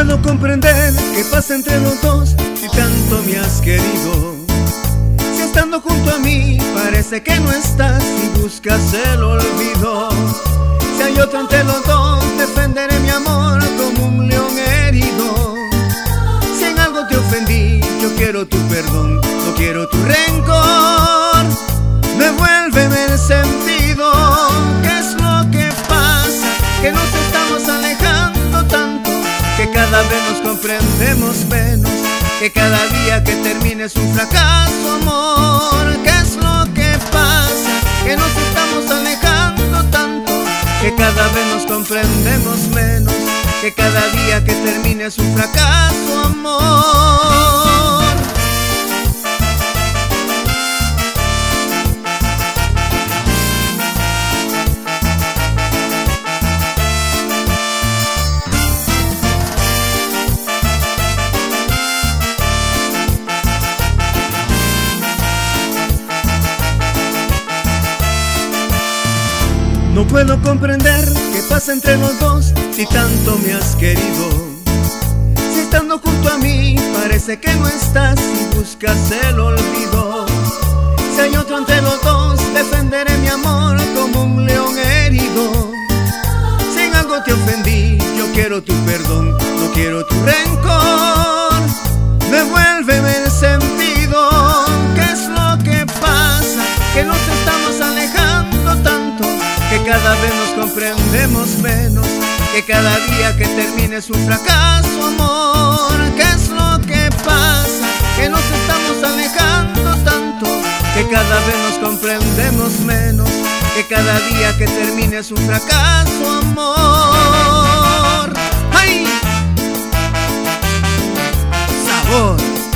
puedo comprender qué pasa entre los dos si tanto me has querido. Si estando junto a mí parece que no estás y buscas el olvido. Si hay otro entre los dos, defenderé mi amor como un león herido. Si en algo te ofendí, yo quiero tu perdón, no quiero tu rencor. Devuélveme el sentido. ¿Qué es lo que pasa? Que nos estamos alejando tanto, que cada vez nos comprendemos menos, que cada día que termine es un fracaso, amor. ¿Qué es lo que pasa? Que nos estamos alejando tanto, que cada vez nos comprendemos menos, que cada día que termine es un fracaso, amor. No puedo comprender qué pasa entre los dos si tanto me has querido. Si estando junto a mí parece que no estás y buscas el olvido. Si hay otro entre los dos, defenderé mi amor como un león herido. Si en algo te ofendí, yo quiero tu perdón, no quiero tu rencor. Devuélveme el sentido. ¿Qué es lo que pasa? Que nos estamos alejando tanto, que cada vez nos comprendemos menos, que cada día que termine es un fracaso, amor. ¿Qué es lo que pasa? Que nos estamos alejando tanto, que cada vez nos comprendemos menos, que cada día que termine es un fracaso, amor. ¡Ay! Sabor.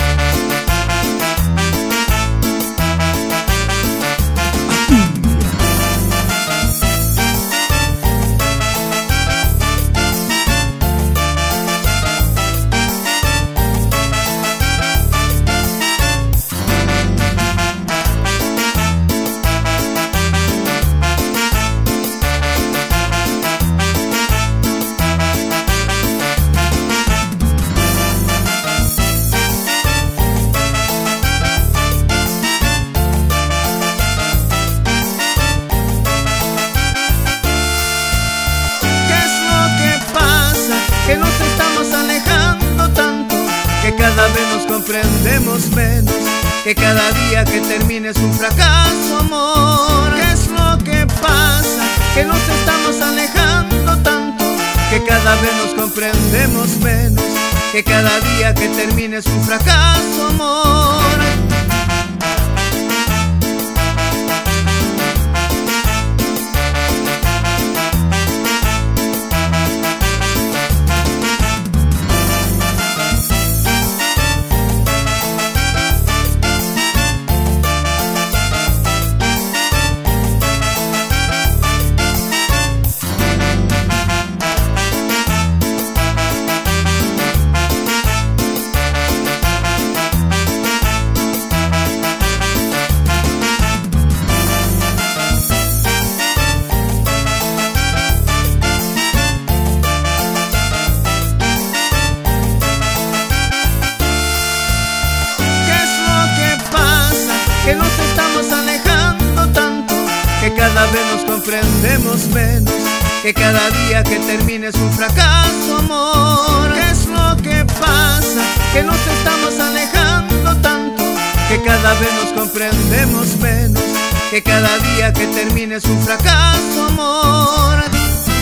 Que nos estamos alejando tanto, que cada vez nos comprendemos menos, que cada día que termine es un fracaso, amor. ¿Qué es lo que pasa? Que nos estamos alejando tanto, que cada vez nos comprendemos menos, que cada día que termine es un fracaso, amor. Que nos estamos alejando tanto, que cada vez nos comprendemos menos, que cada día que termine es un fracaso, amor. ¿Qué es lo que pasa? Que nos estamos alejando tanto, que cada vez nos comprendemos menos, que cada día que termine es un fracaso, amor.